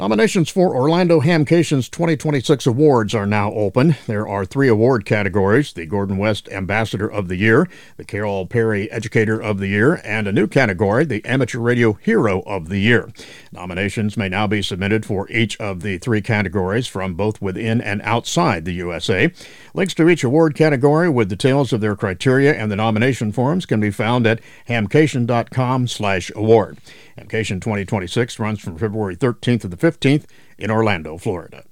Nominations for Orlando Hamcation's 2026 awards are now open. There are 3 award categories: the Gordon West Ambassador of the Year, the Carol Perry Educator of the Year, and a new category, the Amateur Radio Hero of the Year. Nominations may now be submitted for each of the 3 categories from both within and outside the USA. Links to each award category with details of their criteria and the nomination forms can be found at hamcation.com/award. Hamcation 2026 runs from February 13th to the 15th in Orlando, Florida.